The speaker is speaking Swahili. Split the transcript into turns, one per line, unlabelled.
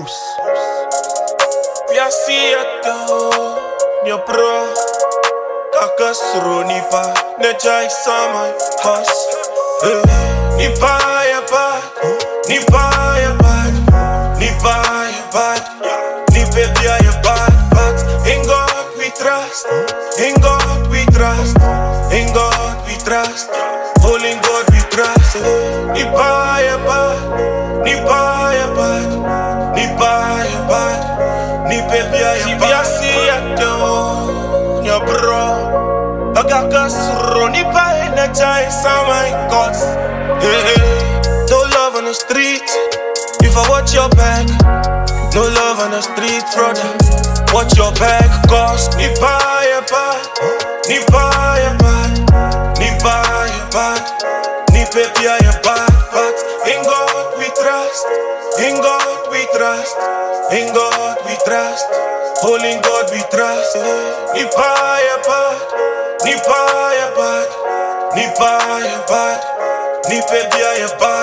Bruce.
Piaciato, mio bro. Kakasro nipa, nejai samai has. Nipa ya bad, nipa ya bad, nipa ya bad, nipe ya bad. But in God we trust, in God we trust, in God we trust. Only in God we trust. Nipa ya bad, nipa ya bad, nipa ya bad, nipe ya bad. Piaciato, mio bro. Kakasro nipa nejai samai has. No love on the street. If I watch your back, no love on the street, brother. Watch your back, cause nipa ya bad, nipa ya bad, nipa ya bad, nipe ya bad. But in God we trust, in God we trust, in God we trust. Only in God we trust. Nipa ya bad, nipa ya bad, nipa ya bad, nipe ya bad.